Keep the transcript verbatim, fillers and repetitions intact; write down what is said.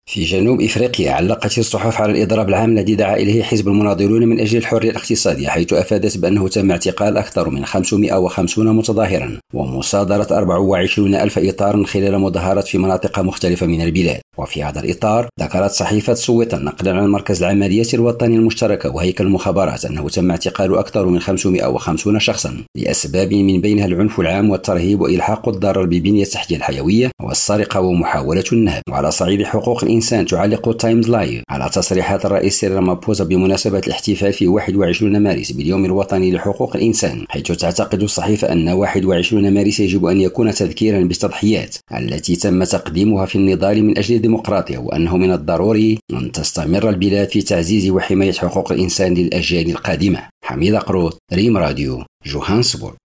في جنوب إفريقيا علقت الصحف على الإضراب العام الذي دعا إليه حزب المناضلون من أجل الحرية الاقتصادية، حيث أفادت بأنه تم اعتقال أكثر من خمسمائة وخمسين متظاهرا ومصادرة أربعة وعشرين ألف إطار خلال مظاهرات في مناطق مختلفة من البلاد. وفي هذا الإطار ذكرت صحيفة سويطا نقلا عن مركز العمليات الوطني المشتركة وهيكل المخابرات أنه تم اعتقال أكثر من خمسمائة وخمسين شخصا لأسباب من بينها العنف العام والترهيب وإلحاق الضرر ببنية التحتية الحيوية والسرقة ومحاولة النهب. وعلى صعيد حقوق الإنسان تعلق تايمز لايف على تصريحات الرئيس سيريل رامابوسا بمناسبة الاحتفال في واحد وعشرين مارس باليوم الوطني لحقوق الإنسان، حيث تعتقد الصحيفة أن واحد وعشرين مارس يجب أن يكون تذكيرا بالتضحيات التي تم تقديمها في النضال من أجل الديمقراطية، وأنه من الضروري أن تستمر البلاد في تعزيز وحماية حقوق الإنسان للأجيال القادمة. حميد قروط، ريم راديو، جوهانسبورغ.